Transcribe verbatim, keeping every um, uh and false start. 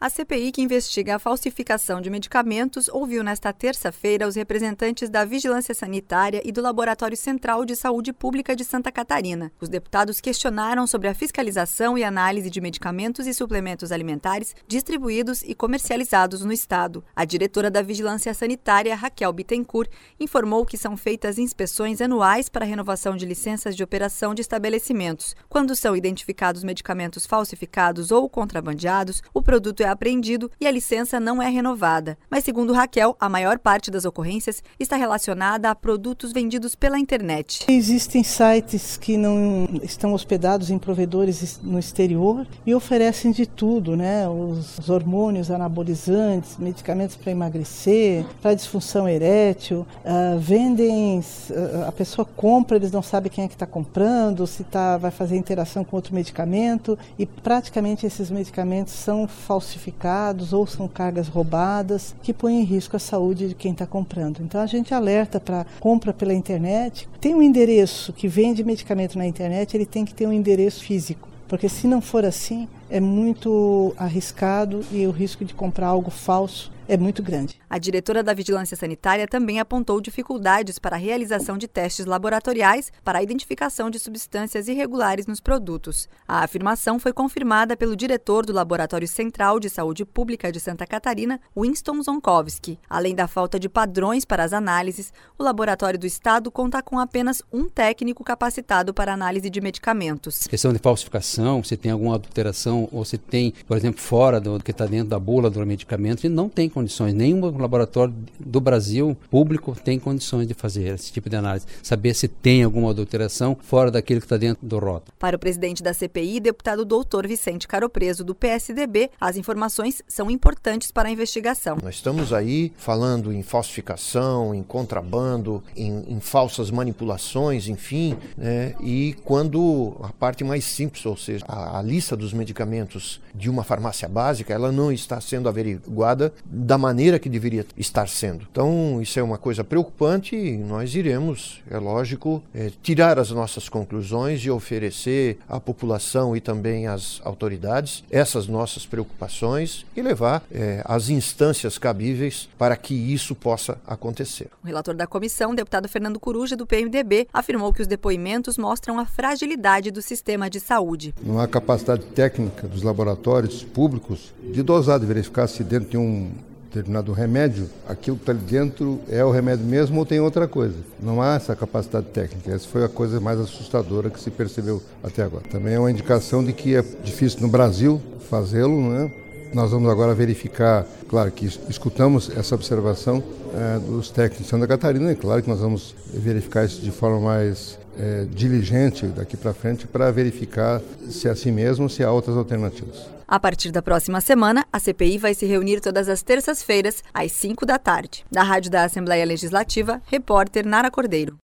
A C P I, que investiga a falsificação de medicamentos, ouviu nesta terça-feira os representantes da Vigilância Sanitária e do Laboratório Central de Saúde Pública de Santa Catarina. Os deputados questionaram sobre a fiscalização e análise de medicamentos e suplementos alimentares distribuídos e comercializados no estado. A diretora da Vigilância Sanitária, Raquel Bittencourt, informou que são feitas inspeções anuais para a renovação de licenças de operação de estabelecimentos. Quando são identificados medicamentos falsificados ou contrabandeados, o produto é apreendido e a licença não é renovada. Mas, segundo Raquel, a maior parte das ocorrências está relacionada a produtos vendidos pela internet. Existem sites que não estão hospedados em provedores no exterior e oferecem de tudo, né? Os hormônios anabolizantes, medicamentos para emagrecer, para disfunção erétil, uh, vendem, uh, a pessoa compra, eles não sabem quem é que está comprando, se tá, vai fazer interação com outro medicamento, e praticamente esses medicamentos são falsificados ou são cargas roubadas que põem em risco a saúde de quem está comprando. Então a gente alerta para compra pela internet. Tem um endereço que vende medicamento na internet, ele tem que ter um endereço físico, porque se não for assim, é muito arriscado e o risco de comprar algo falso é muito grande. A diretora da Vigilância Sanitária também apontou dificuldades para a realização de testes laboratoriais para a identificação de substâncias irregulares nos produtos. A afirmação foi confirmada pelo diretor do Laboratório Central de Saúde Pública de Santa Catarina, Winston Zonkowski. Além da falta de padrões para as análises, o laboratório do estado conta com apenas um técnico capacitado para análise de medicamentos. Questão de falsificação, se tem alguma adulteração ou se tem, por exemplo, fora do que está dentro da bula do medicamento, não tem condições, nenhum laboratório do Brasil público tem condições de fazer esse tipo de análise, saber se tem alguma adulteração fora daquilo que está dentro do rótulo. Para o presidente da C P I, deputado doutor Vicente Caropreso, do P S D B, as informações são importantes para a investigação. Nós estamos aí falando em falsificação, em contrabando, em, em falsas manipulações, enfim, né? E quando a parte mais simples, ou seja, a, a lista dos medicamentos de uma farmácia básica, ela não está sendo averiguada da maneira que deveria estar sendo. Então, isso é uma coisa preocupante e nós iremos, é lógico, é, tirar as nossas conclusões e oferecer à população e também às autoridades essas nossas preocupações e levar é, as instâncias cabíveis para que isso possa acontecer. O relator da comissão, deputado Fernando Coruja, do P M D B, afirmou que os depoimentos mostram a fragilidade do sistema de saúde. Não há capacidade técnica dos laboratórios públicos de dosar, de verificar se dentro de um determinado remédio, aquilo que está ali dentro é o remédio mesmo ou tem outra coisa. Não há essa capacidade técnica. Essa foi a coisa mais assustadora que se percebeu até agora. Também é uma indicação de que é difícil no Brasil fazê-lo, né? Nós vamos agora verificar, claro que escutamos essa observação é, dos técnicos de Santa Catarina, e claro que nós vamos verificar isso de forma mais é, diligente daqui para frente para verificar se é assim mesmo ou se há outras alternativas. A partir da próxima semana, a C P I vai se reunir todas as terças-feiras, às cinco da tarde. Da Rádio da Assembleia Legislativa, repórter Nara Cordeiro.